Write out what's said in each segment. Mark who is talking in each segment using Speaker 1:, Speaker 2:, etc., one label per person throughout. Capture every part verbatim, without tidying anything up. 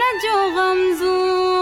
Speaker 1: जो गमज़ू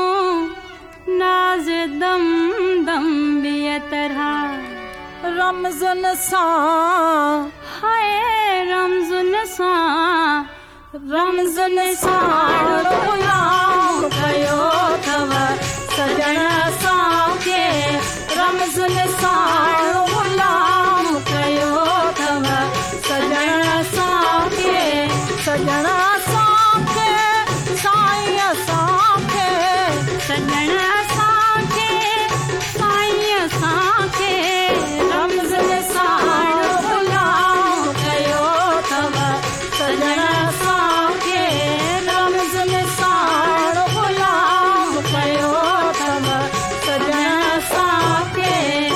Speaker 1: नाज़ दम दम बिए तरह
Speaker 2: रमज़न सां
Speaker 1: हाय रमज़न सां रमज़न सां
Speaker 2: गुलाम कयो अथव सजण असांखे रमज़न सां गुलाम कयो अथव सजण असांखे सजण असांखे साईं असांखे
Speaker 1: सजण असांखे साईं असांखे
Speaker 2: रमज़न सां गुलाम कयो अथव सजण असांखे रमज़न सां गुलाम कयो अथव सजण असांखे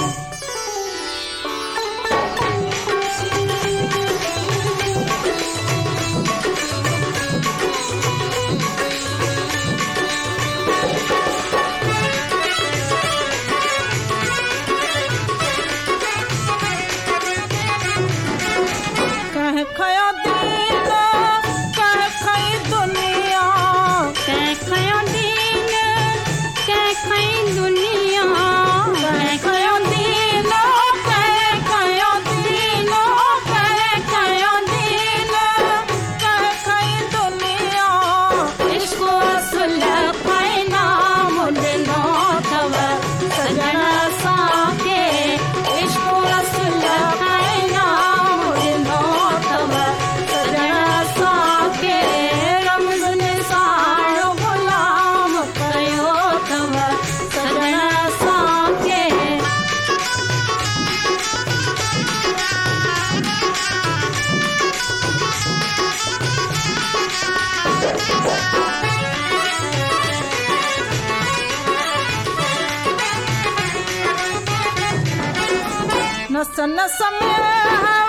Speaker 2: कह खयो दीन कह खई दुनिया
Speaker 1: कह खयो दीन कह खई दुनिया
Speaker 2: कह खयो दीन कह खयो दीन कह खयो दीन कह खई दुनिया
Speaker 1: इश्क़ सुलह खाए नाम ॾिनो अथव सजण असांखे इश्क़ सुलह खाए नाम ॾिनो अथव सजण असांखे
Speaker 2: रमज़न सां गुलाम
Speaker 1: कयो अथव सजण असांखे
Speaker 2: नस नस में